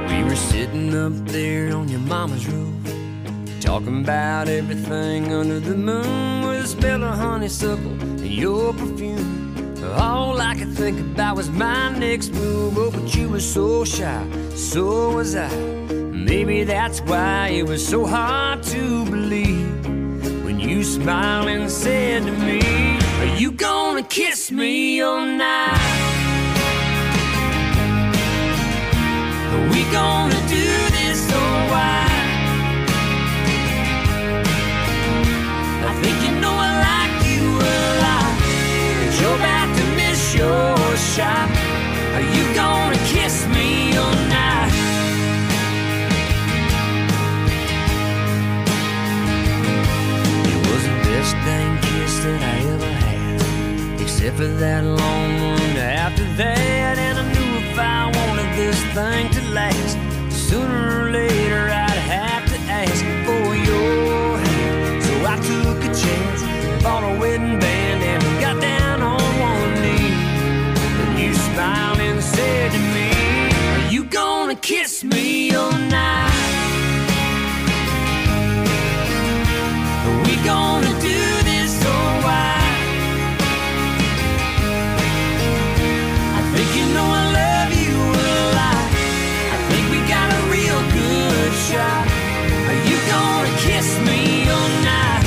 We were sitting up there on your mama's roof, talking about everything under the moon, with the smell of honeysuckle and your perfume. All I could think about was my next move. Oh, but you were so shy, so was I. Maybe that's why it was so hard to believe when you smiled and said to me, are you gonna kiss me all night? Are we gonna do this or why? I think you know I like you a lot, but you're about to miss your shot. Are you gonna kiss me all night? It was the best dang kiss that I ever had, except for that long one after that. And I knew if I wanted this thing to last, sooner or later I'd have to ask for your hand. So I took a chance, bought a wedding band, and got down on one knee. And you smiled and said to me, are you gonna kiss me all night? Are we gonna do this or why? I think you know I love you a lot. I think we got a real good shot. Are you gonna kiss me all night?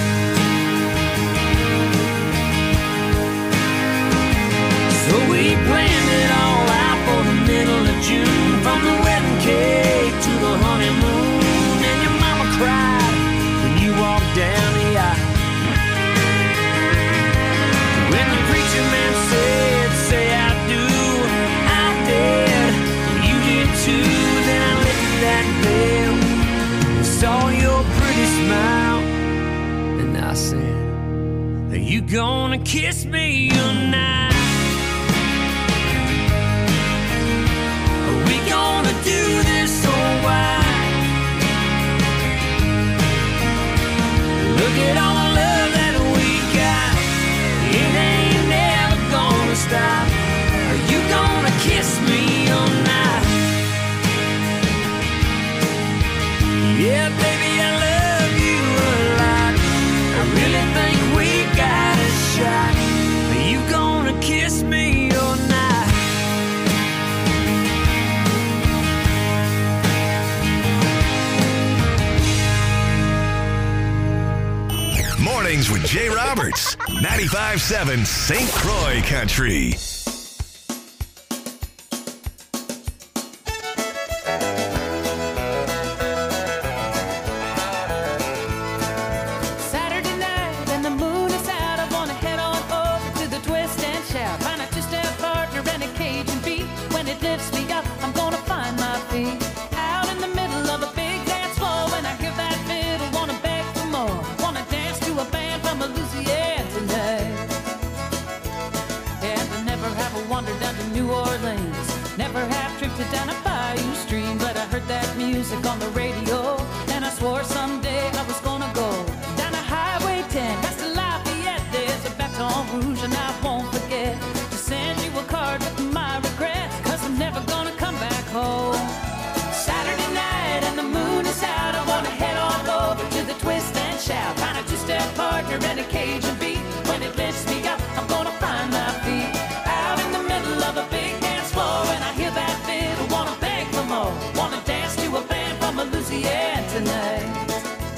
So we planned it all out for the middle of June, from the wedding cake to the honeymoon. And your mama cried when you walked down the aisle. When the preacher man said, say I do, I did, you did too. Then I lifted that veil and saw your pretty smile, and I said, are you gonna kiss me all night? Are we gonna do this or why? Look at all the love that we got, it ain't never gonna stop. Are you gonna kiss me all night? Yeah, baby, I love you a lot. I really think we got a shot. Are you gonna kiss me all night? Mornings with Jay Roberts, 95.7 St. Croix Country. Saturday night and the moon is out. I wanna head on over to the twist and shout. Find a two-step partner and a Cajun beat. When it lifts me up, I'm gonna find my feet. Out in the middle of a big dance floor, when I hear that fiddle, wanna beg for more. Wanna dance to a band from Louisiana tonight. And I never have wandered down to New Orleans, never have drifted down a bayou stream, but I heard that music on the radio, and I swore someday I was gonna go down a Highway 10, past the Lafayette. There's a Baton Rouge, and I won't forget to send you a card with my regrets, 'cause I'm never gonna come back home. Saturday night and the moon is out. I wanna head on over to the twist and shout. Find a two-step partner and a Cajun beat. When it lifts me up, I'm gonna find my feet. Out in the middle of a big dance floor, and I hear that fiddle, wanna beg for more. Wanna dance to a band from Louisiana tonight.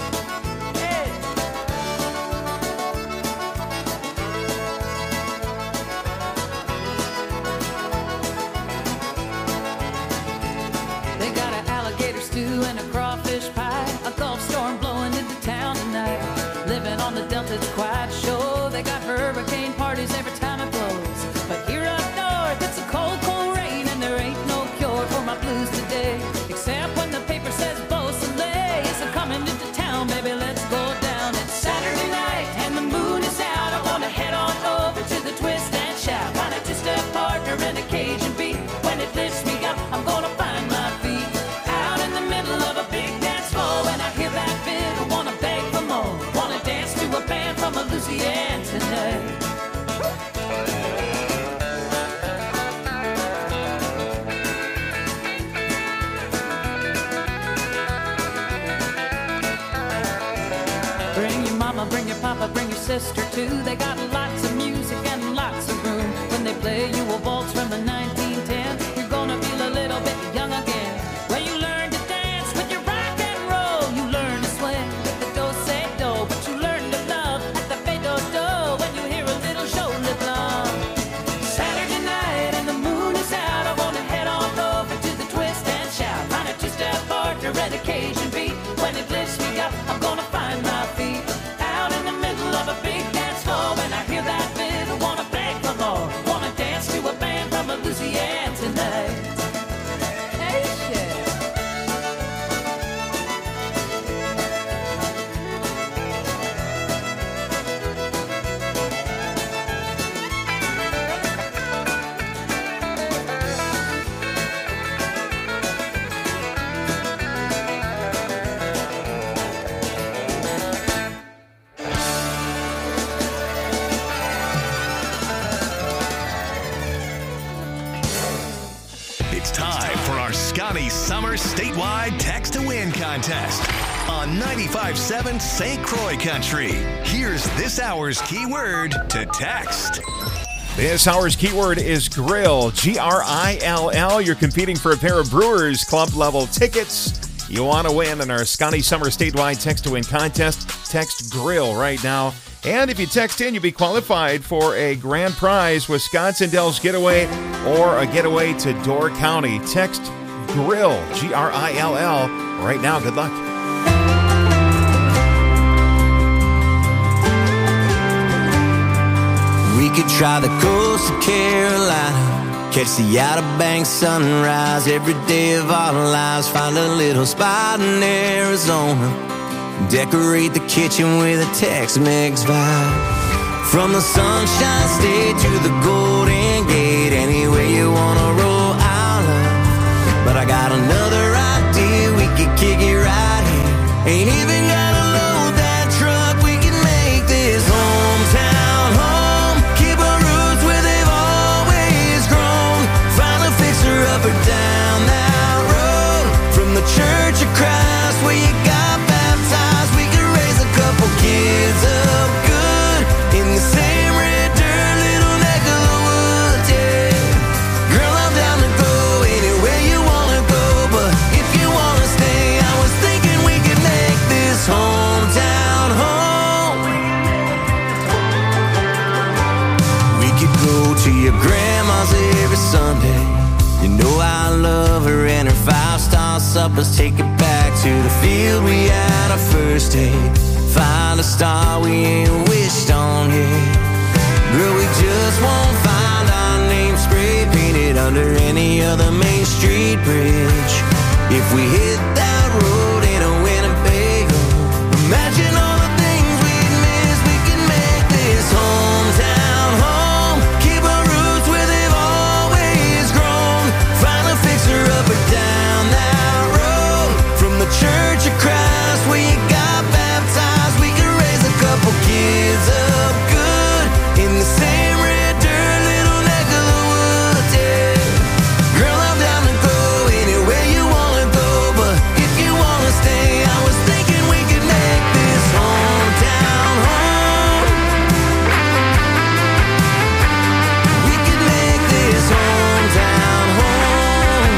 mama, bring your papa, bring your sister too. They got lots of music and lots of room. When they play you a waltz from the 1910, you're gonna feel a little bit young again. Where you learn to dance with your rock and roll, you learn to sweat with the do-say-do, but you learn to love at the fade-do-do when you hear a little shoulder blow. Saturday night and the moon is out, I wanna head on over to the twist and shout. Find a two-step partner and a Cajun beat. When it lifts me up, I'm gonna find my feet out in the middle of a big dance floor. When I hear that fiddle, wanna beg for more, wanna dance to a band from Louisiana tonight. Hey, shit. It's time for our Scotty Summer Statewide Text to Win contest on 95.7 St. Croix Country. Here's this hour's keyword to text. This hour's keyword is grill, G-R-I-L-L. You're competing for a pair of Brewers Club level tickets. You want to win in our Scotty Summer Statewide Text to Win contest. Text grill right now. And if you text in, you'll be qualified for a grand prize, Wisconsin Dells getaway or a getaway to Door County. Text grill, G-R-I-L-L. Right now, good luck. We could try the coast of Carolina, catch the Outer Banks sunrise every day of our lives. Find a little spot in Arizona, decorate the kitchen with a Tex-Mex vibe. From the Sunshine State to the Golden Gate, anywhere you wanna roll, I'll love. But I got another idea, we could kick it right here. Ain't even gotta load that truck, we can make this hometown home. Keep our roots where they've always grown. Find a fixer up or down that road. From the Church of Christ where you got baptized, we could raise a couple kids up good in the same red dirt, little neck of the woods, yeah. Girl, I'm down to go anywhere you wanna go, but if you wanna stay, I was thinking we could make this hometown home. We could go to your grandma's every Sunday. You know I love her and her 5-star suppers. Take it back to the field we had our first date. Find a star we ain't wished on yet. Girl, we just won't find our name spray painted under any other Main Street bridge. If we hit that road in a Winnebago, imagine all the things we'd miss. We can make this hometown home. Keep our roots where they've always grown. Find a fixer up or down that road. From the Church of Christ where you got baptized, we can raise a couple kids up good in the same red dirt, little neck of the woods, yeah. Girl, I'm down to go anywhere you wanna go, but if you wanna stay, I was thinking we could make this hometown home. We could make this hometown home.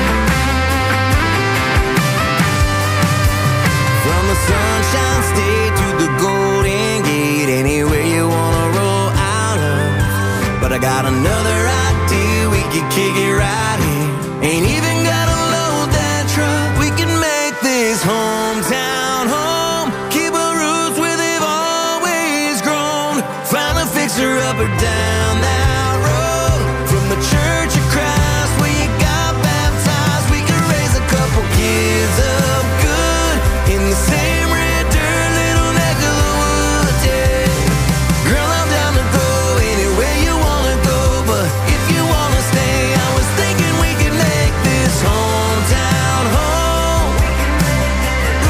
From the Sunshine State to the Golden Gate, anywhere you wanna roll out of. But I got another idea, we could kick it right here. Ain't even gotta load that truck, we can make this hometown home. Keep our roots where they've always grown. Find a fixer up or down that road. From the Church of Christ where you got baptized, we can raise a couple kids up good in the same red dirt, little neck of the woods, yeah. Girl, I'm down to go anywhere you wanna go, but if you wanna stay, I was thinking we could make this hometown home. Ooh,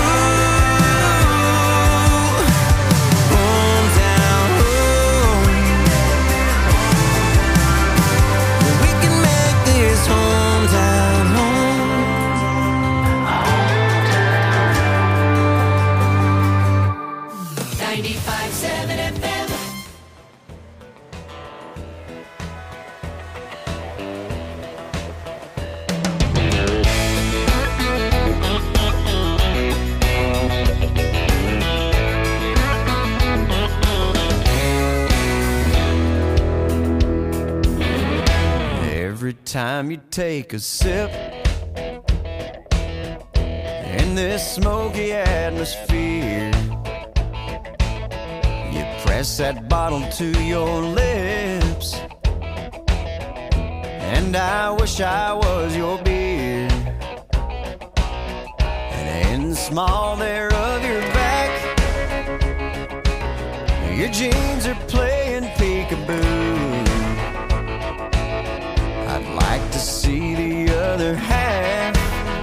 hometown home. time you take a sip in this smoky atmosphere, you press that bottle to your lips, and I wish I was your beer. And in the small there of your back, your jeans are playing peekaboo. I'd like to see the other half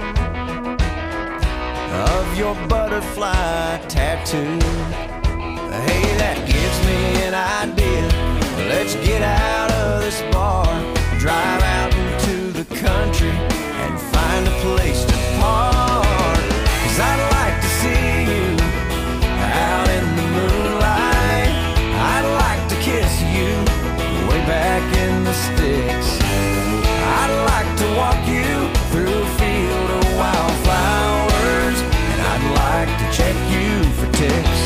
of your butterfly tattoo. Hey, that gives me an idea. Let's get out of this bar, drive out into the country, and find a place to park. 'Cause I'd like to see you out in the moonlight. I'd like to kiss you way back in the sticks. I'd like to walk you through a field of wildflowers, and I'd like to check you for ticks.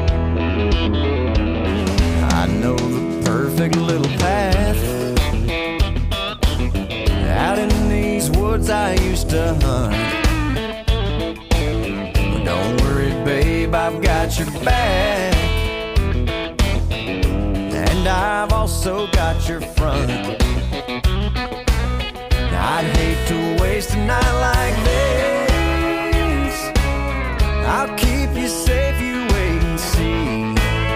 I know the perfect little path out in these woods I used to hunt. But don't worry, babe, I've got your back, and I've also got your front. I'd hate to waste a night like this. I'll keep you safe, you wait and see.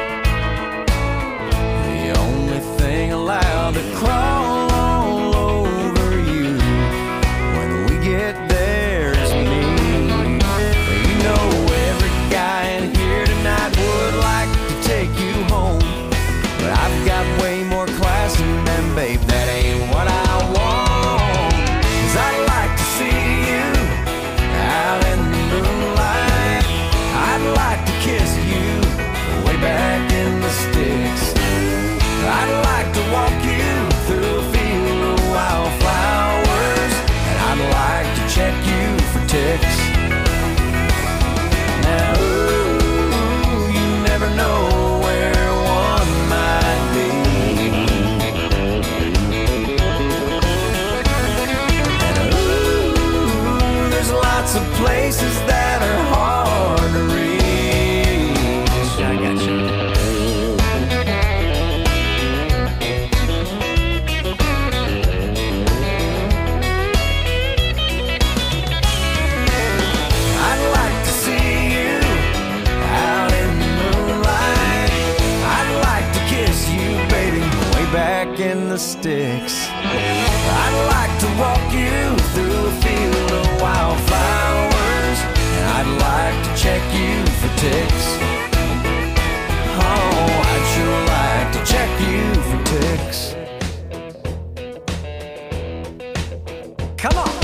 The only thing allowed to crawl all over you when we get there is me. You know every guy in here tonight would like to take you home, but I've got way more class than them, babe, that ain't what I want. I'd like to see you out in the moonlight. I'd like to kiss you way back in the sticks. I'd like to walk you through a field of wildflowers, and I'd like to check you for ticks. Now, ooh, you never know where one might be. Lots of places that are hard to reach. I got you. I'd like to see you out in the moonlight. I'd like to kiss you, baby, way back in the sticks. I'd like to walk you through a field of wildflowers, and I'd like to check you for ticks. Oh, I'd sure like to check you for ticks. Come on.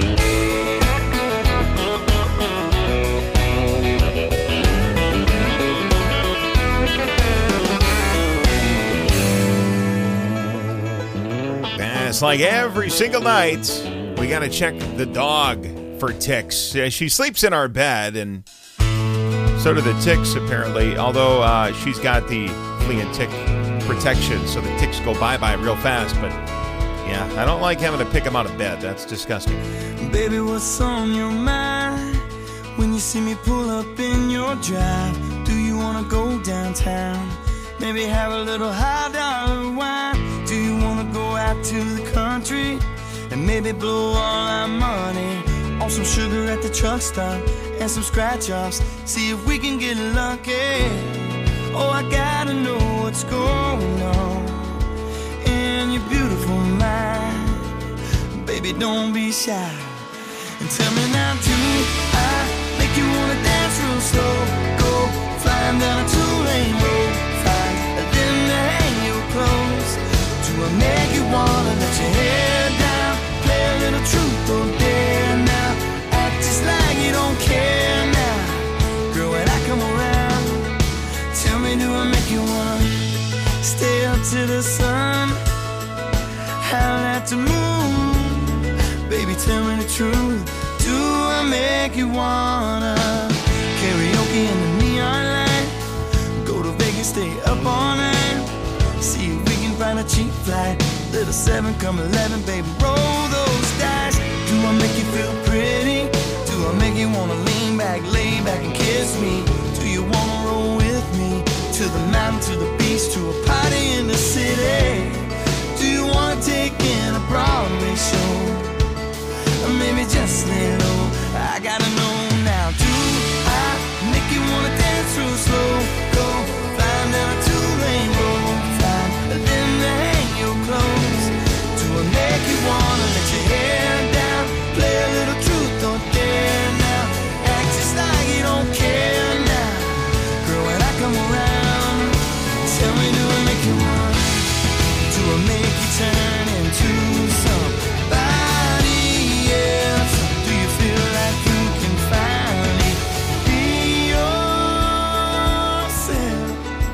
It's like every single night, we got to check the dog for ticks. She sleeps in our bed, and so do the ticks, apparently, although she's got the flea and tick protection, so the ticks go bye-bye real fast. But, yeah, I don't like having to pick them out of bed. That's disgusting. Baby, what's on your mind when you see me pull up in your drive? Do you want to go downtown? Maybe have a little high-dollar wine? Do you want to go out to the country and maybe blow all our money on some sugar at the truck stop and some scratch-offs? See if we can get lucky. Oh, I gotta know what's going on in your beautiful mind. Baby, don't be shy and tell me now, do I make you wanna dance real slow? Go flying down a two-lane road, fine, and then hang your clothes. Do I make you wanna let your hair down, play a little truth or dare now, act just like you don't care now? Girl, when I come around, tell me, do I make you wanna stay up to the sun, howl at the moon? Baby, tell me the truth, do I make you wanna karaoke in the neon light, go to Vegas, stay up all night, see if we can find a cheap flight, Little 7 come 11, baby, roll those dice. Do I make you feel pretty? Do I make you wanna lean back, lay back and kiss me? Do you wanna roll with me to the mountain, to the beach, to a party in the city? Do you wanna take in a Broadway show? Or maybe just lay low, I gotta know now. Do I make you wanna dance real slow? Go flying down a 2-lane road, flying, then hang your clothes. Do I make you wanna let your hair down, play a little truth or dare now, act just like you don't care now? Girl, when I come around, tell me, do I make you wanna? Do I make you turn into somebody else? Do you feel like you can finally be yourself?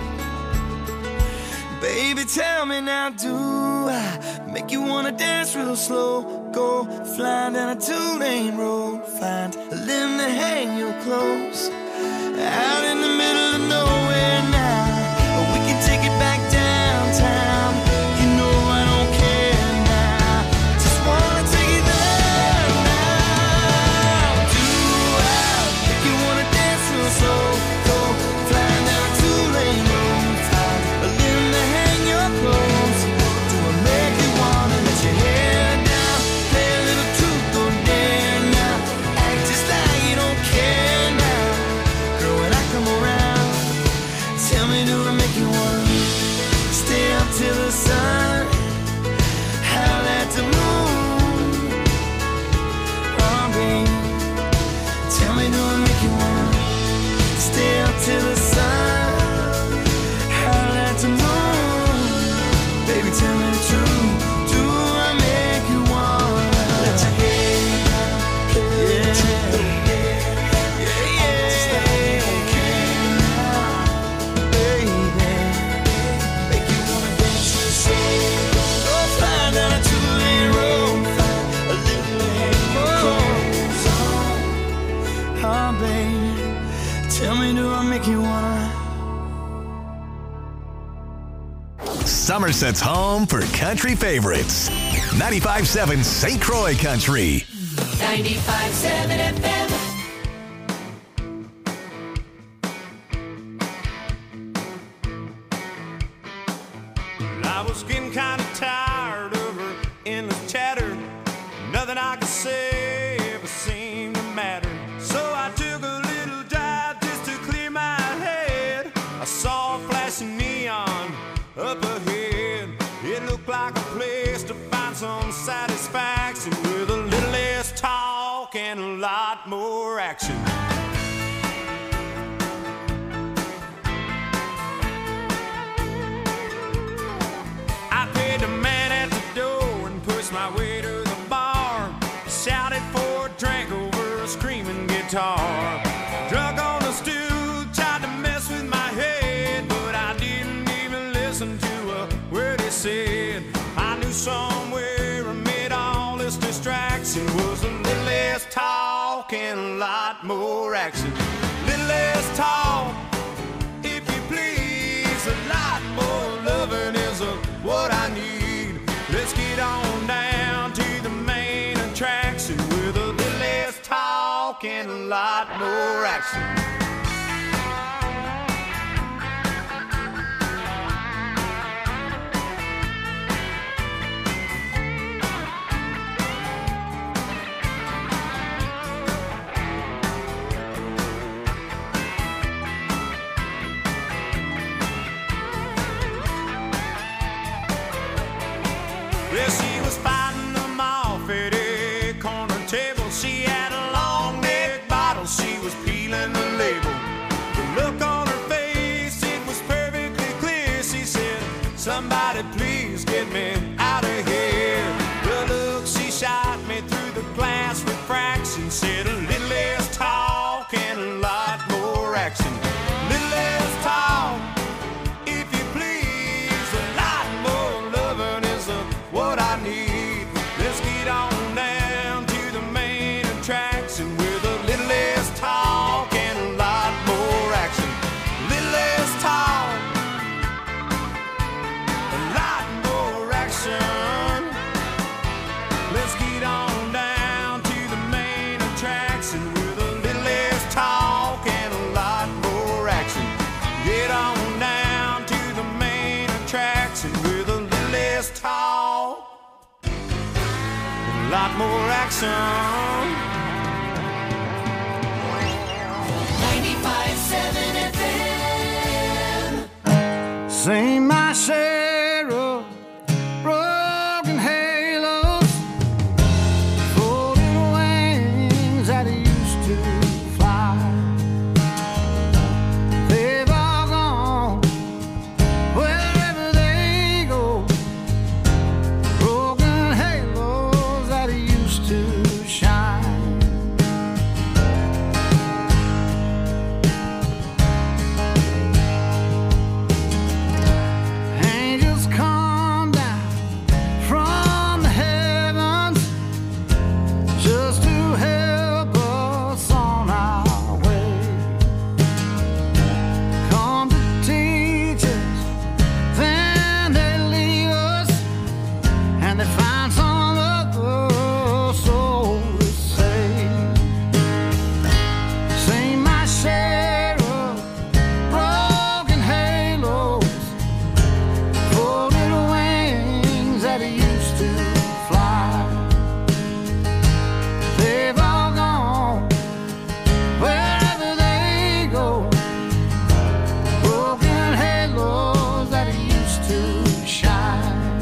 Baby, tell me now, do I make you wanna dance real slow? Go flying down a 2-lane road, find a limb to hang your clothes, out in the middle of nowhere now. We can take it back downtown. You know I don't care now. Just wanna take it there now. Do I make you wanna dance real slow? Go flying down a 2-lane road, find a limb to hang your clothes. Do I make you wanna let your hair down, play a little truth or dare now, act just like you don't care now? Girl, when I come around, tell me, do I make you wanna stay up till the sun, howl at the moon? Oh, baby, tell me, do I make you wanna stay up till the sun, howl at the moon? Baby, tell me the truth. Do I make you wanna let your hair down, play a little truth or dare? Yeah, just like you don't care now, baby. Make you wanna dance real slow. Go flying down a 2-lane road, find a little lane clothes on. Oh, baby, tell me, do I make you wanna? Somerset's home for country favorites. 95.7 St. Croix Country. 95.7 FM. I was getting kind of tired of her endless chatter. Nothing I could say ever seemed to matter. So I took a little drive just to clear my head. I saw a flashing neon up ahead. It looked like a place to find some satisfaction, with a little less talk and a lot more action. I paid the man at the door and pushed my way to the bar. Shouted for a drink over a screaming guitar. Drunk on the stool, tried to mess with my head, but I didn't even listen to a word he said. I knew somewhere amid all this distraction was a little less talk and a lot more action. Little less talk, if you please, a lot more loving is what I need. Let's get on down to the main attraction, with a little less talk and a lot more action. Well, she was fighting them off at a corner table. She had a long neck bottle, she was peeling the label. The look on her face, it was perfectly clear. She said, somebody please get me out of here. The look she shot me through the glass refraction said, a little less talk and a lot more action. Little less talk, if you please, a lot more loving is what I need. Let's get on down to the main attraction, with a little less talk and a lot more action. Little less talk, a lot more action. attraction with a little less talk and a lot more action. Get on down to the main attraction with a little less talk and a lot more action. 95.7 FM. Sing my share of broken halos, folding wings that used to fly. They've all gone wherever they go. Broken halos that used to shine. Angels come down from the heavens just to help us on our way. Come to teach us, then they leave us, and they find some other soul to save. Sing my share of broken halos, folded wings that used to fly. They've all gone wherever they go. Broken halos that used to shine.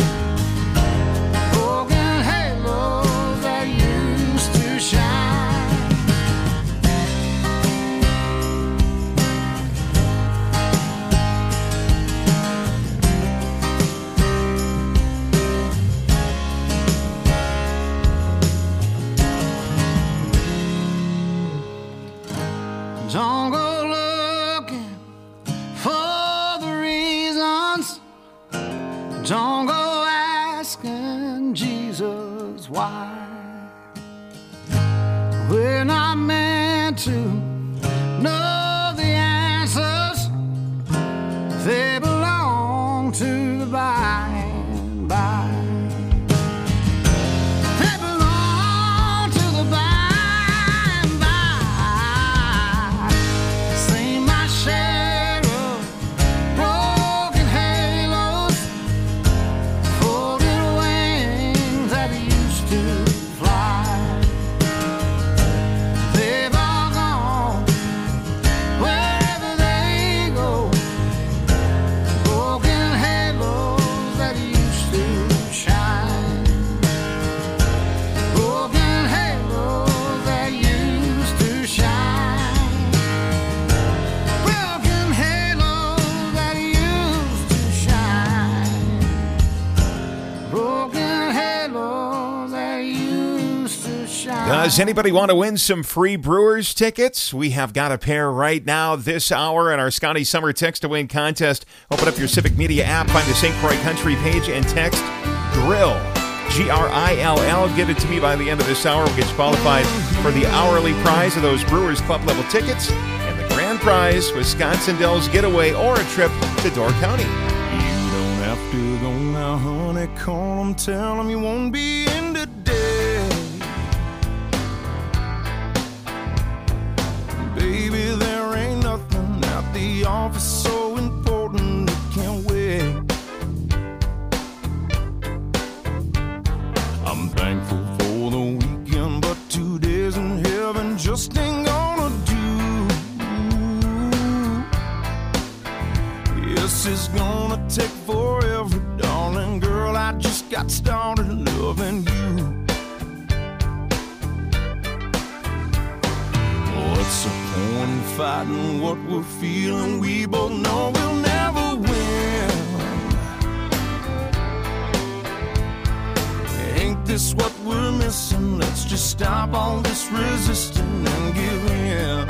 Broken halos that used to shine. Don't go looking for the reasons. Don't go asking Jesus why. We're not meant to know the answers. They belong to the by and by. They belong to the by and by. Sing my share of broken halos, folded wings that used to fly. They've all gone wherever they go. Broken halos that used to shine. Broken halos that used to shine. Broken halos that used to shine. Broken halos that used to shine. Does anybody want to win some free Brewers tickets? We have got a pair right now this hour in our Scotty Summer Text to Win contest. Open up your Civic Media app, find the St. Croix Country page, and text GRILL. GRILL. Get it to me by the end of this hour. We'll get you qualified for the hourly prize of those Brewers Club level tickets and the grand prize, Wisconsin Dells getaway or a trip to Door County. You don't have to go now, honey. Call 'em, tell 'em you won't be in today. Baby, there ain't nothing at the office so important it can't wait. I'm thankful for the weekend, but 2 days in heaven just ain't gonna do. Yes, it's gonna take forever, darling girl. I just got started loving you. What's the point in fighting what we're feeling? We both know we'll never win. Ain't this what we're missing? Let's just stop all this resisting and give in.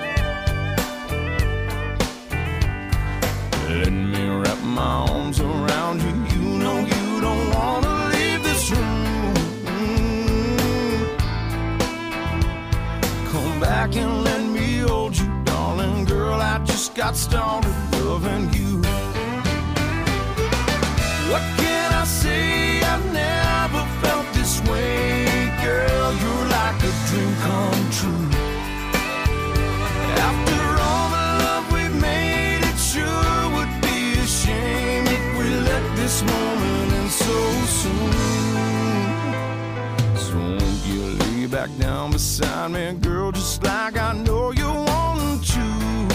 Let me wrap my arms around you. You know you don't wanna leave this room. Come back and let me hold you, darling girl. I just got started loving you. What can I say? I've never felt this way, girl. You're like a dream come back down beside me, girl, just like I know you want to.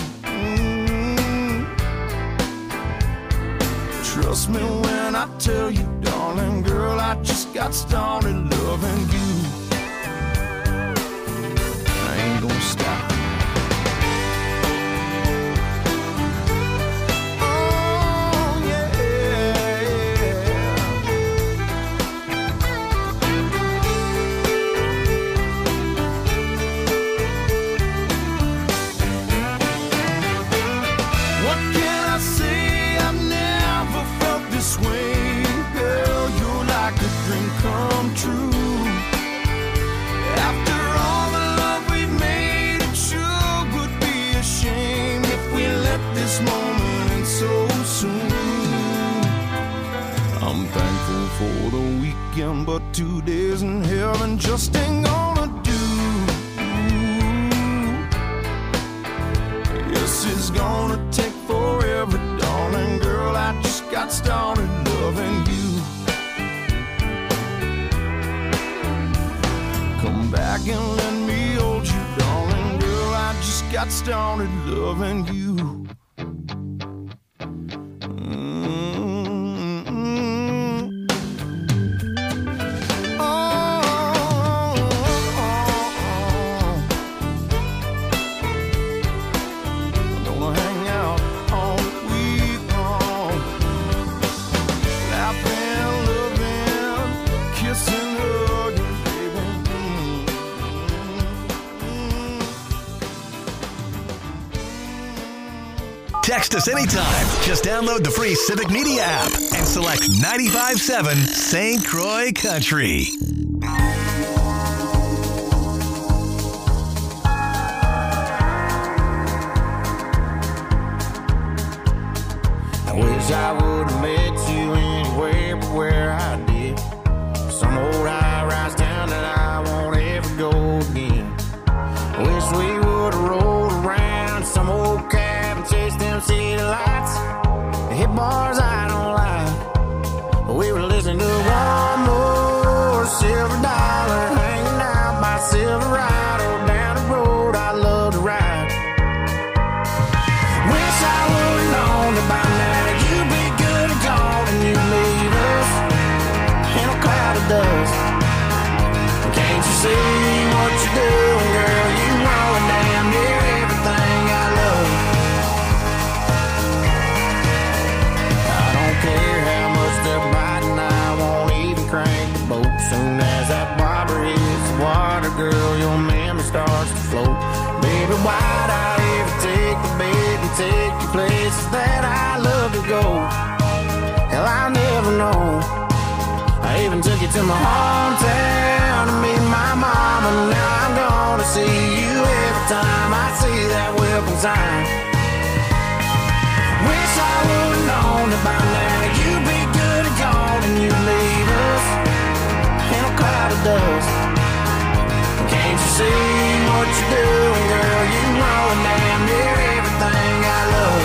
Trust me when I tell you, darling, girl, I just got started loving you. I ain't gonna stop. Come true. After all the love we've made, it sure would be a shame if we let this moment end so soon. I'm thankful for the weekend, but 2 days in heaven just ain't gonna do. Yes, it's gonna take forever, darling girl, I just got started loving you. Come back and let me hold you, darling girl, I just got started loving you. Text us anytime. Just download the free Civic Media app and select 95.7 St. Croix Country. I wish I would have met you anywhere but where I did. Some old high-rise town that I won't ever go again. I wish we would have rolled around some old cabin, chased them city lights, hit bars I don't like. We were listening to one more silver dollar, hanging out by Silverado, down the road I love to ride. Wish I would have known that by now you'd be good and gone and you'd leave us in a cloud of dust. Can't you see what you're doing, girl? You ruin damn near everything I love. I don't care how much they're biting, I won't even crank the boat. Soon as that bobber hits the water, girl, your memory starts to float. Baby, why'd I ever take the bait and take you places that I love to go? Hell, I'll never know. I even took you to my hometown to meet my mama. Now I'm gonna see you every time I see that welcome sign. Wish I would've known that by now you'd be good and gone and you'd leave us in a cloud of dust. Can't you see what you're doing, girl? You ruin damn near everything I love.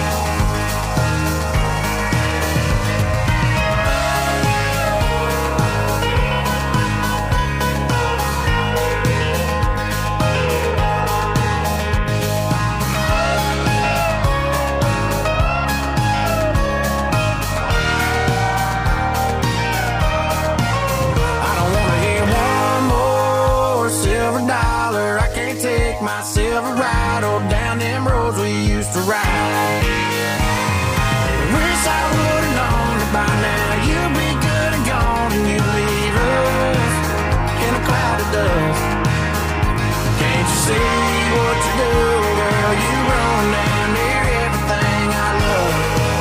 My Silverado down them roads we used to ride. Wish I would've known that by now you'd be good and gone and you'd leave us in a cloud of dust. Can't you see what you're doing, girl? You run down near everything I love.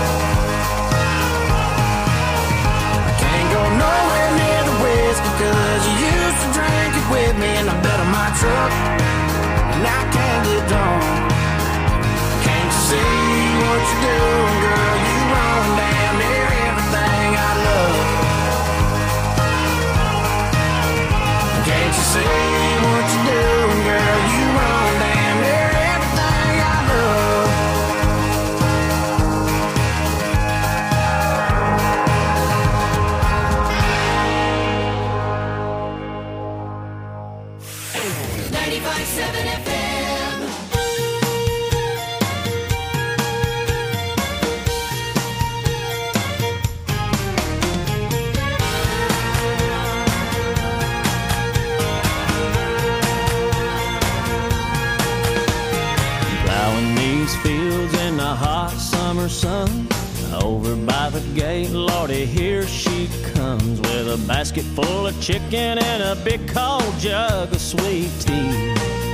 I can't go nowhere near the whiskey 'cause you used to drink it with me in the bed of my truck. And I can't get drunk. Can't you see what you're doing, girl? You run damn near everything I love. Can't you see what you're doing, girl? You run damn near everything I love. FM. Plowing these fields in the hot summer sun. Over by the gate, Lordy, here she comes with a basket full of chicken and a big cold jug of sweet tea.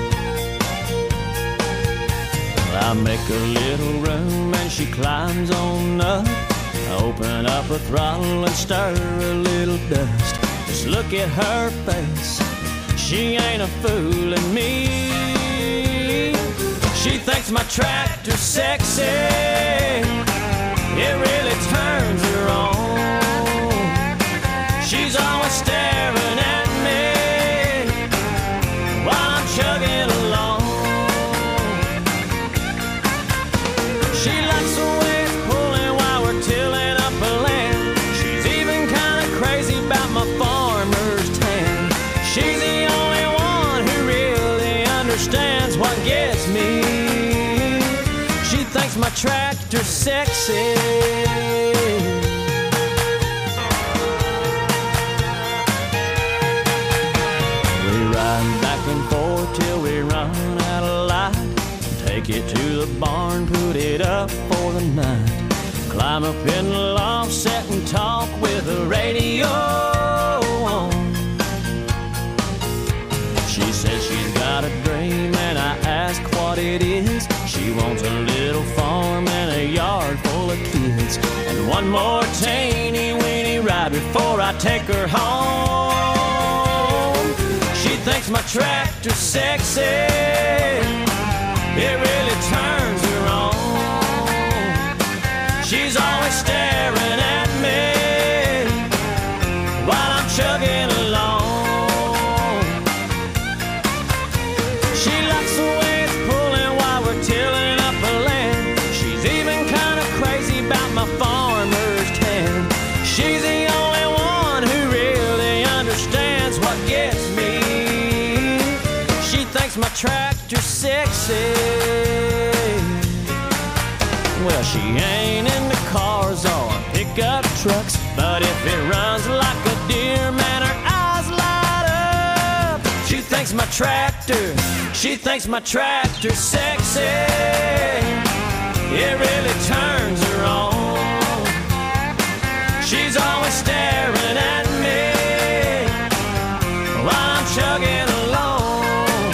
I make a little room and she climbs on up. I open up a throttle and stir a little dust. Just look at her face, she ain't a fooling me. She thinks my tractor's sexy. It really turns her on. She's always staring at me while I'm chugging along. She likes the way it's pulling while we're tilling up a land. She's even kind of crazy about my farmer's tan. She's the only one who really understands what gets me. She thinks my tractor's sexy. We ride back and forth till we run out of light. Take it to the barn, put it up for the night. Climb up in the loft, sit and talk with the radio on. She says she's got a dream and I ask what it is. She wants a little farm and a yard full of kids, and one more teeny weeny ride before I take her home. She thinks my tractor's sexy. It really turns her on. She's always staring at me while I'm chugging along. She likes the way it's pulling while we're tilling up a land. She's even kind of crazy about my farmer's tan. She's the only one who really understands what gets me. She thinks my tractor's sexy. Well, she ain't into cars or pickup trucks, but if it runs like a deer, man, her eyes light up. She thinks my tractor's sexy. It really turns her on. She's always staring at me while I'm chugging along.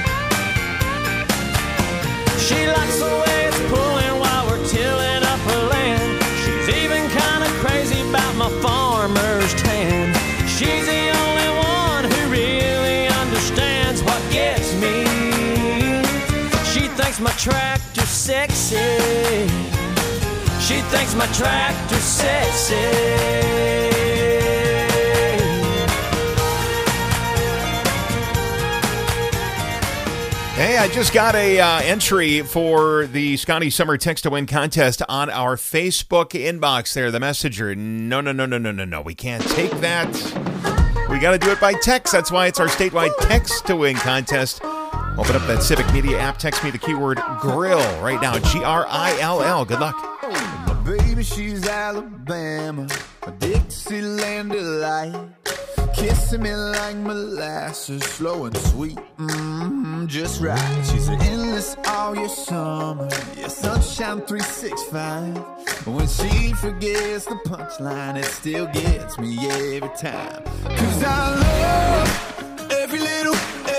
She likes the way it's pulling while we're tilling up her land. She's even kind of crazy about my farmer's tan. She's the only one who really understands what gets me. She thinks my tractor's sexy. She thinks my tractor's sexy. Hey, I just got a entry for the Scotty Summer Text to Win contest on our Facebook inbox there, the messenger. No. We can't take that. We got to do it by text. That's why it's our statewide Text to Win contest. Open up that Civic Media app. Text me the keyword grill right now. GRILL. Good luck. My baby, she's Alabama, a Dixieland delight. Kissing me like molasses, slow and sweet, just right. She's an endless all year summer, yeah, sunshine 365. When she forgets the punchline, it still gets me every time. 'Cause I love every little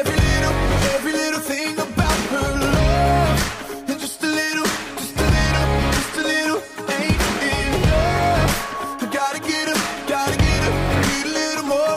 thing about her love. And just a little ain't enough. I gotta get her, need a little more.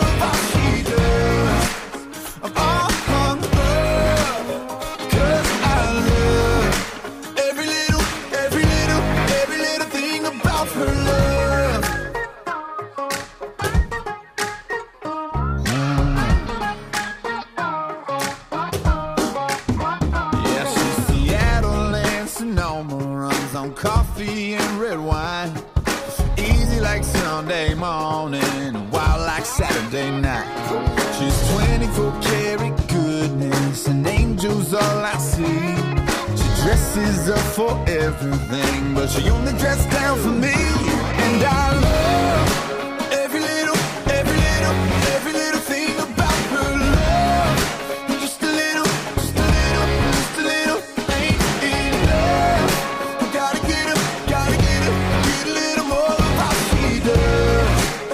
Coffee and red wine, easy like Sunday morning, wild like Saturday night. She's 24 karat goodness, an angel angels all I see. She dresses up for everything, but she only dresses down for me. And I love every little thing about her love. Just a little, ain't enough. Gotta get a little more of how she does.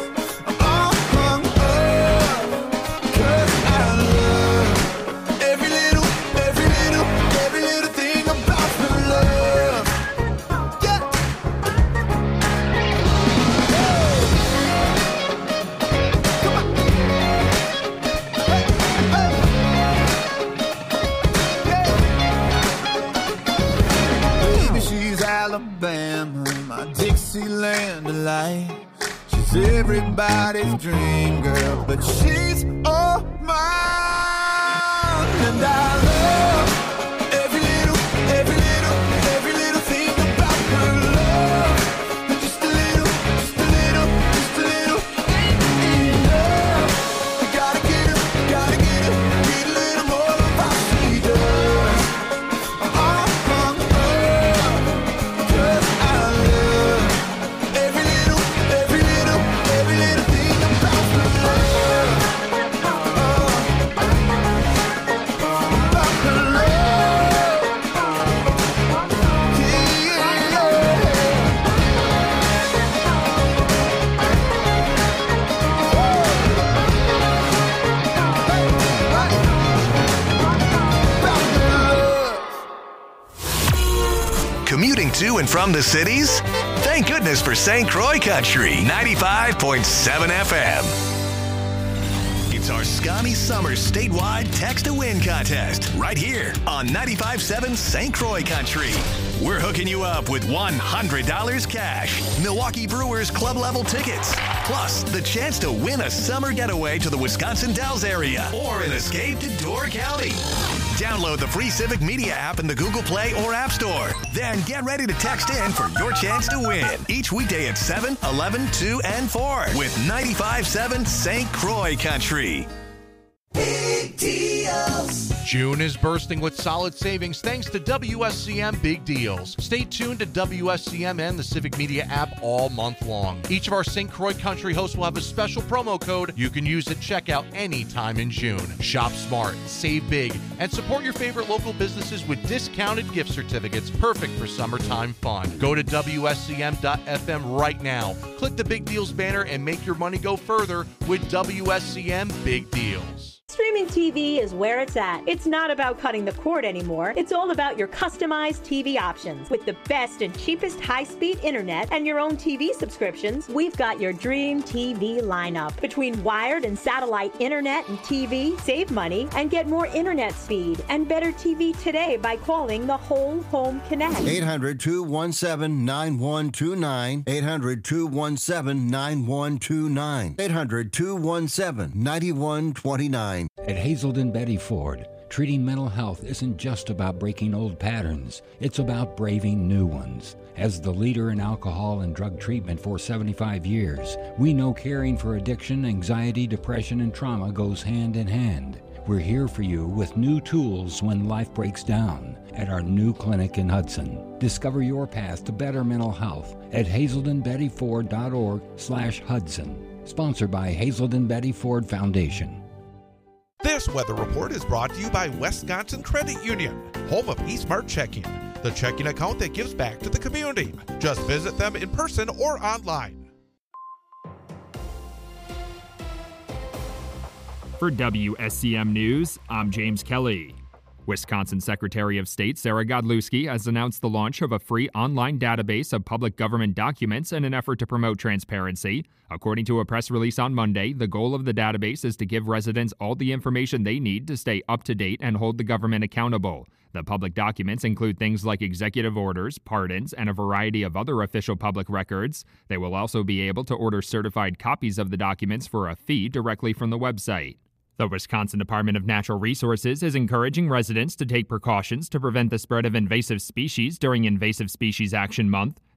Cause I love every little thing about her love. Yeah. Come on. Hey, hey. Yeah. Baby, she's Alabama, my Dixieland delight. She's everybody's dream girl, but she's all mine. And I love every little thing about her love. Just a little, ain't enough. I gotta get a little more of how she does. Cause I love every little thing about her love. About her love. Commuting to and from the cities? Thank goodness for St. Croix Country 95.7 FM. It's our Scotty Summer statewide Text to Win contest right here on 95.7 St. Croix Country. We're hooking you up with $100 cash, Milwaukee Brewers club level tickets, plus the chance to win a summer getaway to the Wisconsin Dells area or an escape to Door County. Download the free Civic Media app in the Google Play or App Store. Then get ready to text in for your chance to win. Each weekday at 7, 11, 2, and 4 with 95.7 St. Croix Country. Big deals. June is bursting with solid savings thanks to WSCM Big Deals. Stay tuned to WSCM and the Civic Media app all month long. Each of our St. Croix Country hosts will have a special promo code you can use at checkout anytime in June. Shop smart, save big, and support your favorite local businesses with discounted gift certificates perfect for summertime fun. Go to WSCM.FM right now. Click the Big Deals banner and make your money go further with WSCM Big Deals. Streaming TV is where it's at. It's not about cutting the cord anymore. It's all about your customized TV options. With the best and cheapest high-speed internet and your own TV subscriptions, we've got your dream TV lineup. Between wired and satellite internet and TV, save money and get more internet speed and better TV today by calling the Whole Home Connect. 800-217-9129. 800-217-9129. 800-217-9129. At Hazelden Betty Ford, treating mental health isn't just about breaking old patterns, it's about braving new ones. As the leader in alcohol and drug treatment for 75 years, we know caring for addiction, anxiety, depression, and trauma goes hand in hand. We're here for you with new tools when life breaks down at our new clinic in Hudson. Discover your path to better mental health at hazeldenbettyford.org/Hudson. Sponsored by Hazelden Betty Ford Foundation. This weather report is brought to you by Wisconsin Credit Union, home of eSmart Checking, the checking account that gives back to the community. Just visit them in person or online. For WSCM News, I'm James Kelly. Wisconsin Secretary of State Sarah Godlewski has announced the launch of a free online database of public government documents in an effort to promote transparency. According to a press release on Monday, the goal of the database is to give residents all the information they need to stay up to date and hold the government accountable. The public documents include things like executive orders, pardons, and a variety of other official public records. They will also be able to order certified copies of the documents for a fee directly from the website. The Wisconsin Department of Natural Resources is encouraging residents to take precautions to prevent the spread of invasive species during Invasive Species Action Month.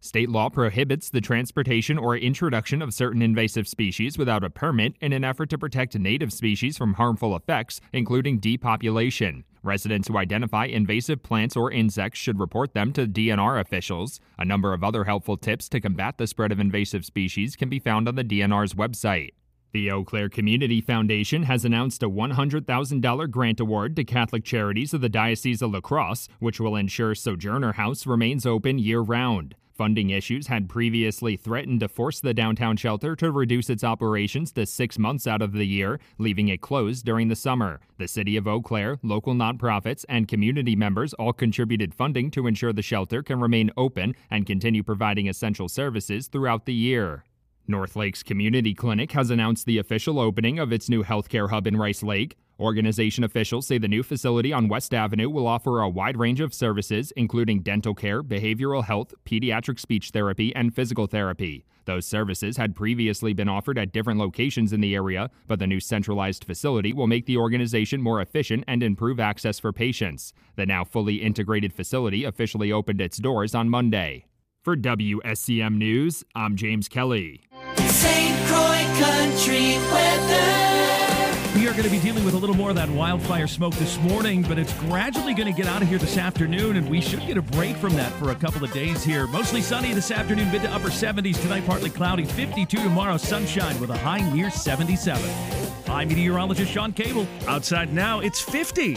State law prohibits the transportation or introduction of certain invasive species without a permit in an effort to protect native species from harmful effects, including depopulation. Residents who identify invasive plants or insects should report them to DNR officials. A number of other helpful tips to combat the spread of invasive species can be found on the DNR's website. The Eau Claire Community Foundation has announced a $100,000 grant award to Catholic Charities of the Diocese of La Crosse, which will ensure Sojourner House remains open year-round. Funding issues had previously threatened to force the downtown shelter to reduce its operations to 6 months out of the year, leaving it closed during the summer. The City of Eau Claire, local nonprofits, and community members all contributed funding to ensure the shelter can remain open and continue providing essential services throughout the year. North Lakes Community Clinic has announced the official opening of its new healthcare hub in Rice Lake. Organization officials say the new facility on West Avenue will offer a wide range of services, including dental care, behavioral health, pediatric speech therapy, and physical therapy. Those services had previously been offered at different locations in the area, but the new centralized facility will make the organization more efficient and improve access for patients. The now fully integrated facility officially opened its doors on Monday. For WSCM News, I'm James Kelly. St. Croix Country weather. We are going to be dealing with a little more of that wildfire smoke this morning, but it's gradually going to get out of here this afternoon, and we should get a break from that for a couple of days here. Mostly sunny this afternoon, mid to upper 70s. Tonight, partly cloudy, 52 tomorrow, sunshine with a high near 77. I'm meteorologist Sean Cable. Outside now, it's 50.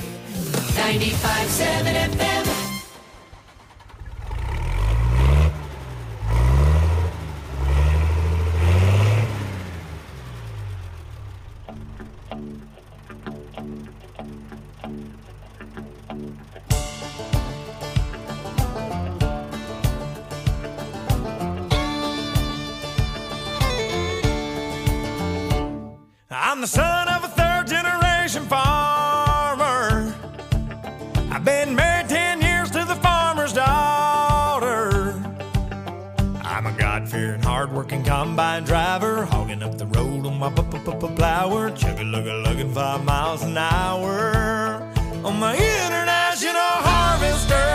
95.7 FM. I'm the son of a third-generation farmer. I've been married 10 years to the farmer's daughter. I'm a God-fearing, hard-working combine driver, hogging up the road on my plower, chugga-lugga-lugging 5 miles an hour on my international harvester.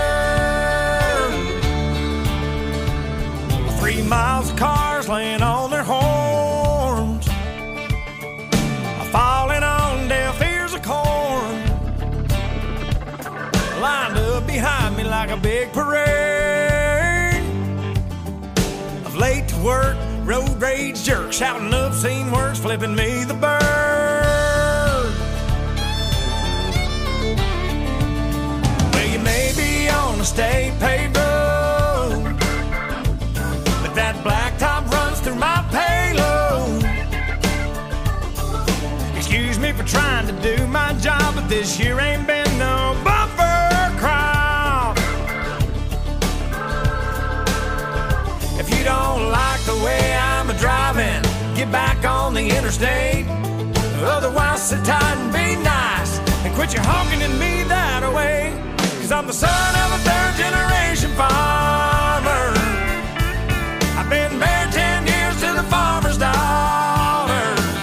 3 miles of cars laying on their horns, falling on deaf ears of corn, lined up behind me like a big parade of late to work, road rage jerks, shouting obscene words, flipping me the bird. Well, you may be on a state paved road, but that blacktop runs through my payload. Excuse me for trying to do my job, but this year ain't been no bumper crop. If you don't like the way I'm a-driving, get back on the interstate. Otherwise, sit tight and be nice and quit your honking at me that way. 'Cause I'm the son of a third-generation farmer. I've been married 10 years to the farmer's daughter.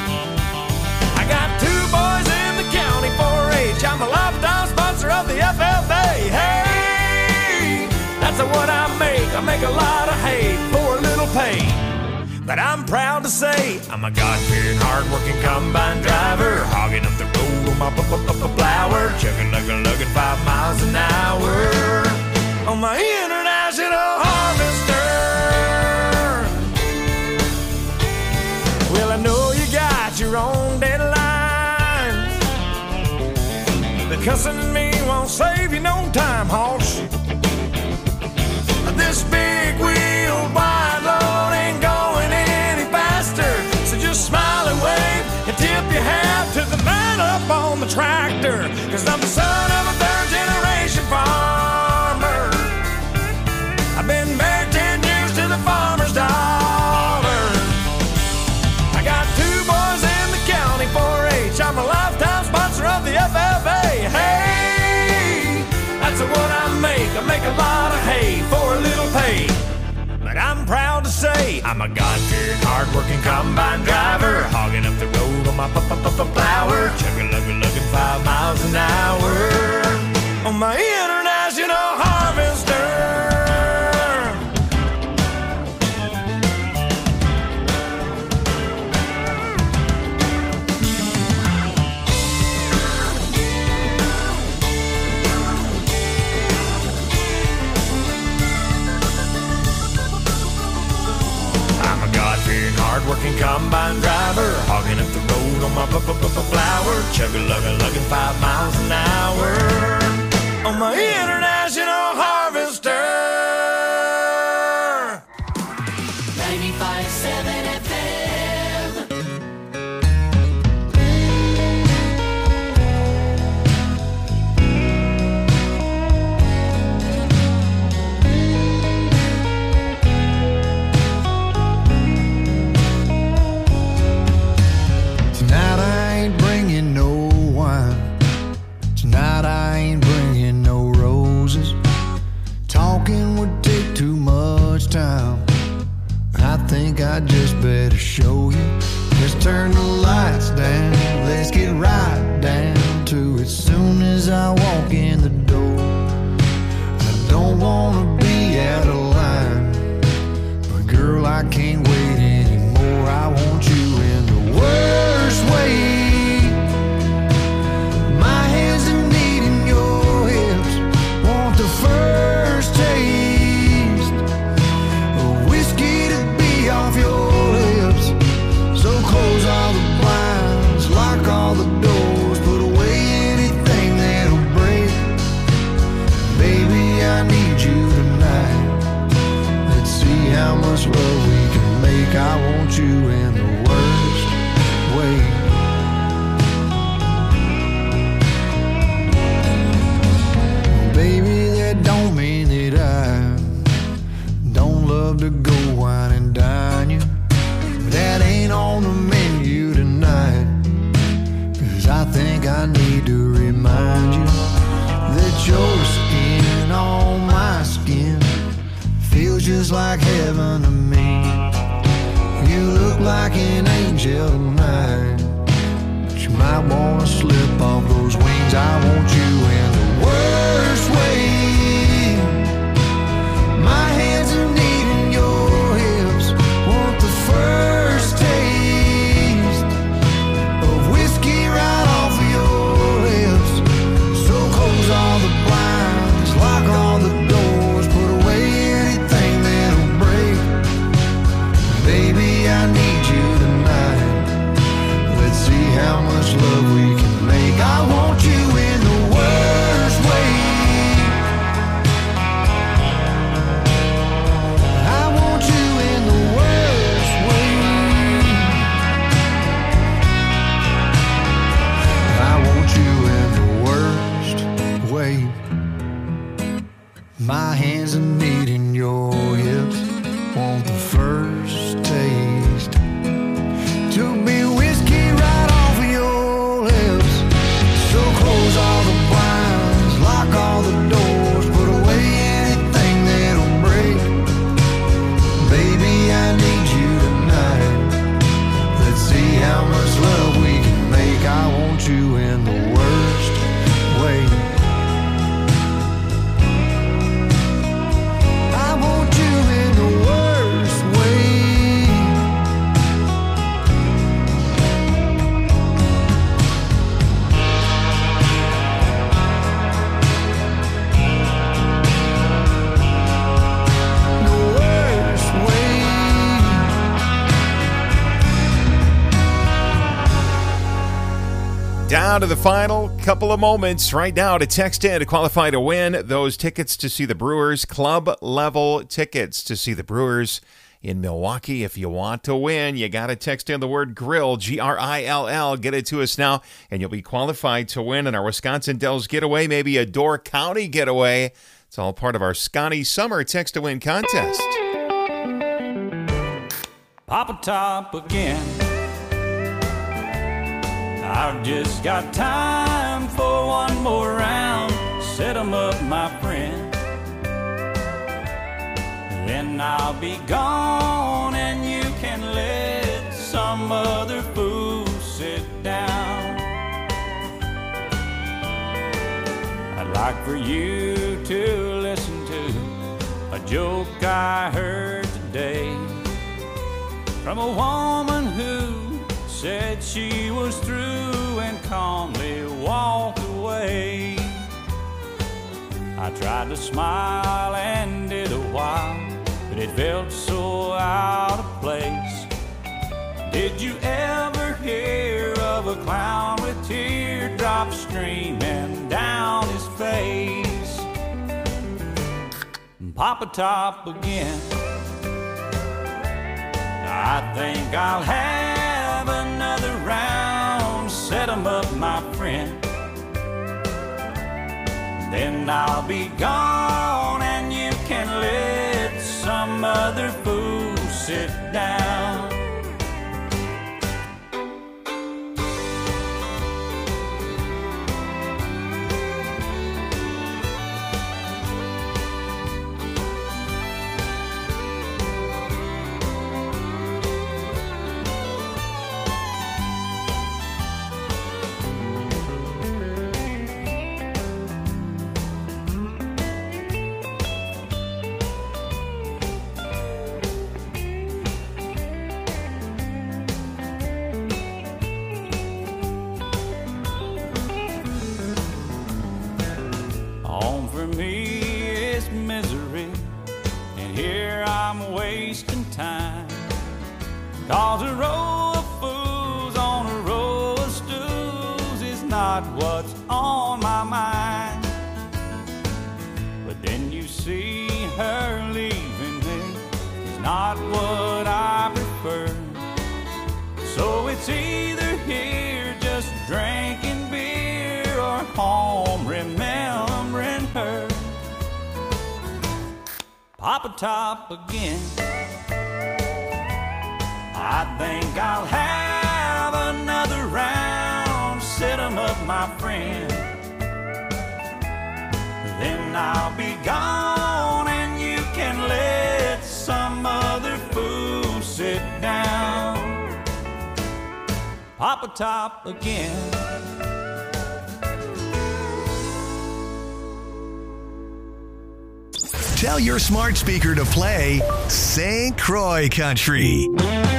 I'm a lifetime sponsor of the FFA. Hey, that's what I make. I make a lot of hay for a little pay. But I'm proud to say I'm a God-fearing, hard-working combine driver, hogging up the road on my plower, chugging-lugging 5 miles an hour on my international harvester. Well, I know you got your own deadline. Cussing at me won't save you no time, hoss. This big wheel wide load ain't going any faster, so just smile and wave and tip your hat to the man up on the tractor. 'Cause I'm the son of a third-generation farmer. I've been married 10 years to the farmer's daughter. I got 2 boys in the county 4-H. I'm a lifetime sponsor of the FFA. Hey, that's what I make. I make a lot of hay for a little pay. But I'm proud to say I'm a God-fearing, hard-working combine driver, hogging up the road on my plower, chugging-lugging 5 miles an hour on my international harvester. combine driver, hogging up the road on my flower, chugga-lugga-lugging 5 miles an hour on my International Harvester. 95.7 FM. Tonight I ain't bringing no wine. Tonight I ain't bringing no roses. Talking would take too much time. I think I just better show you. Let's turn the lights down. Let's get right down to it. Soon as I walk in the door, I don't wanna be out of line, but girl, I can't wait anymore. I want you in the worst way. My hands are needing your hips. Want the first taste of whiskey to be off your lips. So close all the blinds, lock all the doors, put away anything that'll break. Baby, I need you tonight. Let's see how much love we can make. I want you in the worst way. Baby, that don't mean that I don't love to go wine and dine you. That ain't on the menu tonight. 'Cause I think I need to remind you that your skin on my skin feels just like heaven to me. You look like an angel tonight, but you might wanna slip off those wings. I want you in the worst way. My hands are needing your hips. Want the first taste of whiskey right off of your lips. So close all the blinds, lock all the doors, put away anything that'll break. Baby, I need you tonight. Let's see how much love we can make. I want you in the worst way. I want you in the worst way. I want you in the worst way. My hands are needing your hips. Want the first taste to be whiskey right off of your lips. So close all the blinds, lock all the doors, put away anything that'll break. Baby, I need you tonight. Let's see how much love we can make. I want you in the worst way. I want you in the worst way. The worst way. Down to the final couple of moments right now to text in to qualify to win those tickets to see the Brewers, club level tickets to see the Brewers in Milwaukee. If you want to win, you got to text in the word grill, Grill. Get it to us now, and you'll be qualified to win in our Wisconsin Dells getaway, maybe a Door County getaway. It's all part of our Scotty Summer Text to Win contest. Papa Top again. I've just got time for one more round. Set 'em up, my friend. Then I'll be gone and you can let some other fool sit down. I'd like for you to listen to a joke I heard today from a woman who said she was through and calmly walked away. I tried to smile and did a while, but it felt so out of place. Did you ever hear of a clown with teardrops streaming down his face? Papa Top again. I think I'll have another round. Set 'em up, my friend. Then I'll be gone and you can let some other fool sit down. Cause a row of fools on a row of stools is not what's on my mind. But then you see her leaving me, it's not what I prefer. So it's either here just drinking beer or home remembering her. Papa Top again. I think I'll have another round. Set 'em up, my friend. Then I'll be gone and you can let some other fool sit down. Papa Top again. Tell your smart speaker to play St. Croix Country.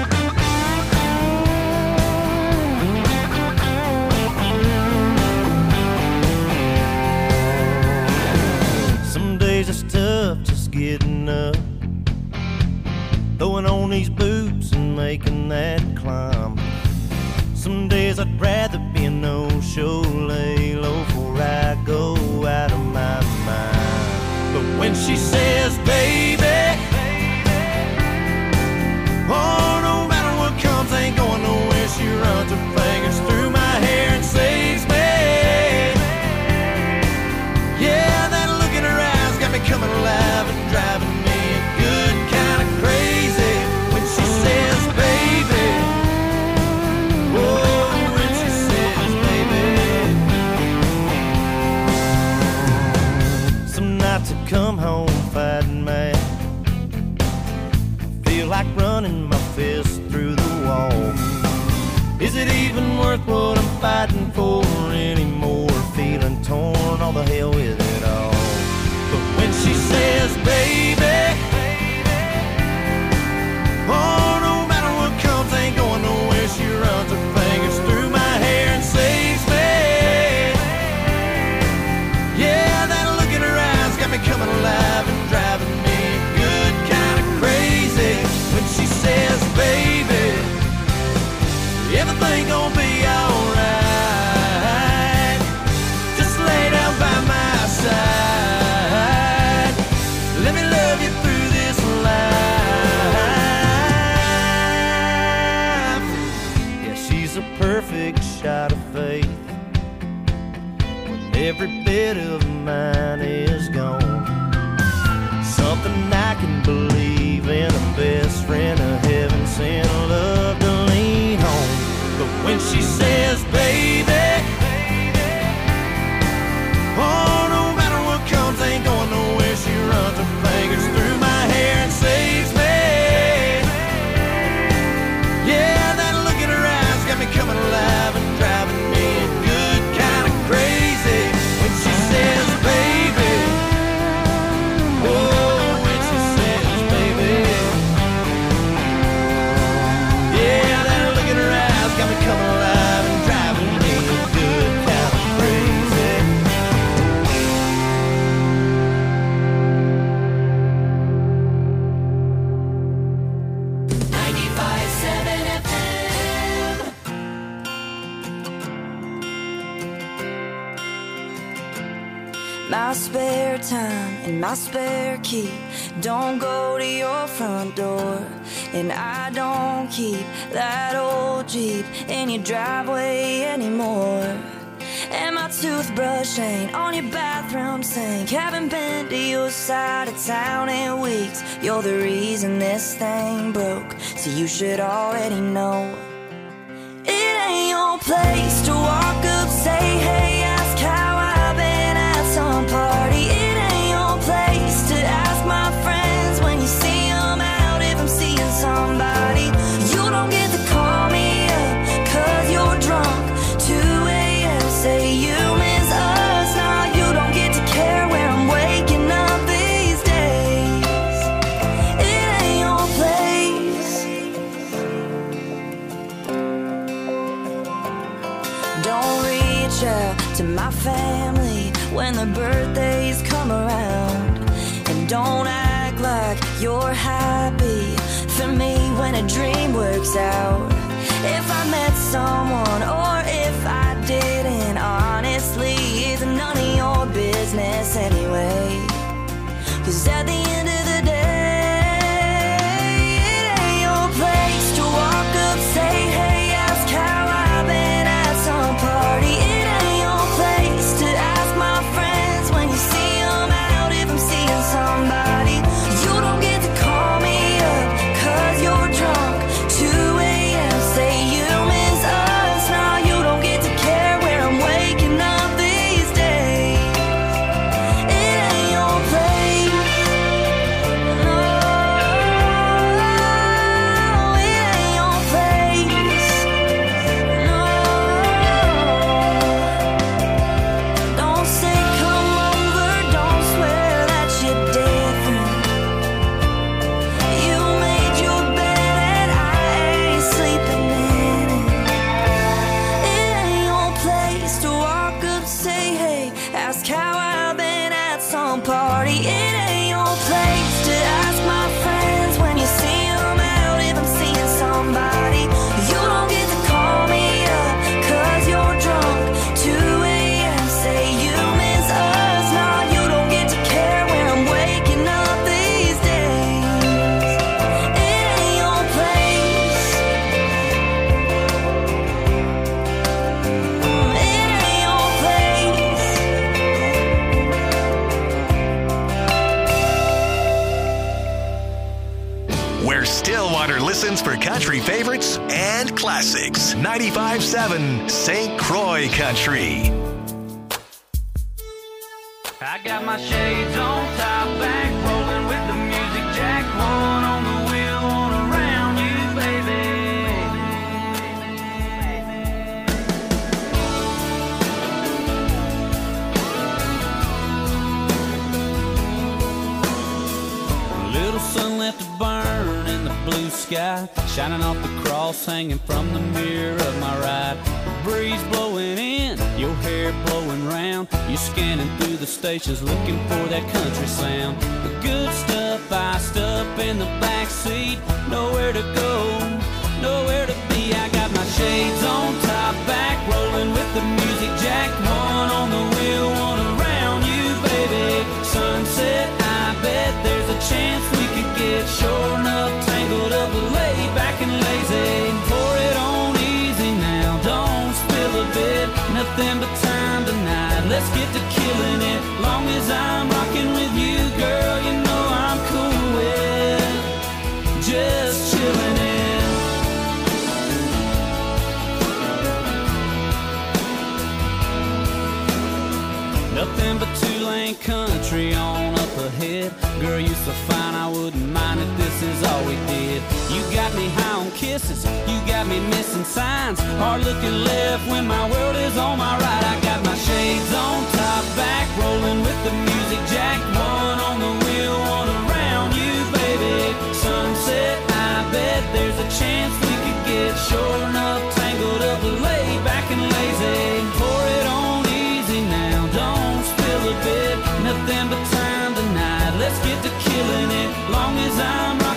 It's tough just getting up, throwing on these boots and making that climb. Some days I'd rather be a no-show, lay low before I go out of my mind. But when she says, baby, oh, no matter what comes, ain't going nowhere. She runs her fingers through my hair and saves me. Yeah, that look in her eyes got me coming alive and driving me good kind of crazy. When she says, baby, oh, when she says, baby. Some nights I come home fighting mad, feel like running my fist through the wall. Is it even worth what I'm fighting for anymore? Feeling torn, all the hell with it all. But when she says, baby, oh, no matter what comes, ain't going nowhere. She runs her fingers through my hair and saves me. Yeah, that look in her eyes got me coming alive and driving me good kind of crazy. When she says, baby, everything gonna be alright. Just lay down by my my spare time and my spare key don't go to your front door, and I don't keep that old Jeep in your driveway anymore. And my toothbrush ain't on your bathroom sink. Haven't been to your side of town in weeks. You're the reason this thing broke, so you should already know. It ain't your place to walk up, say hey, ask how I've been at some party. It ain't your place to ask my friends when you see them out if I'm seeing somebody. You don't get to call me up 'cause you're drunk. 2 a.m. say you miss us. Now you don't get to care where I'm waking up these days. It ain't your place. Don't reach out to my family when their birthdays come around, and don't act like you're happy for me when a dream works out. If I met someone or if I didn't, honestly, it's none of your business anyway. 'Cause at the end of the day, it ain't your place to walk up, say hey, ask how I've been at some party. It ain't your place to ask my friends when you see them out if I'm seeing somebody. You don't get to call me up 'cause you're drunk. 2 a.m. say you miss us. Now you don't get to care where I'm waking up these days. It ain't your place. No, it ain't your place. No, don't say come over, don't swear that you're different. You made your bed and I ain't sleeping in it. It ain't your place to walk up, say hey, ask how I've been at some party. It ain't your place to ask my friends when you see them out if I'm seeing somebody. You don't get to call me up 'cause you're drunk. 2 a.m. say you miss us. Now you don't get to care where I'm waking up these days. It ain't your place. It ain't your place. Where Stillwater listens for country favorites and classics. 95.7 St. Croix Country. I got my shades on, top back, rolling with the music jack. One on the wheel, one around you, baby. Little sun left to burn in the blue sky, shining off the cross hanging from the mirror of my ride. Breeze blowing in, your hair blowing round. You scanning through the stations looking for that country sound. The good stuff iced up in the back seat. Nowhere to go, nowhere to be. I got my shades on, top back, rolling with the music jack. One on the wheel, one around you, baby. Sunset, I bet there's a chance we could get sure enough tangled up, laid back and lazy. Pour it on easy now, don't spill a bit. Nothing but time tonight, let's get to killing it. Long as I'm rocking with you, girl, you know I'm cool with just chilling in. Nothing but two-lane country on up ahead. Girl, you so fine, I wouldn't mind if this is all we did. You got me high on kisses, you got me missing signs. Hard looking left when my world is on my right. I got my shades on, top back, rolling with the music jack. One on the wheel, one around you, baby. Sunset, I bet there's a chance we could get sure enough tangled up, laid back and lazy. Pour it on easy now, don't spill a bit. Nothing but time tonight, let's get to killing it. Long as I'm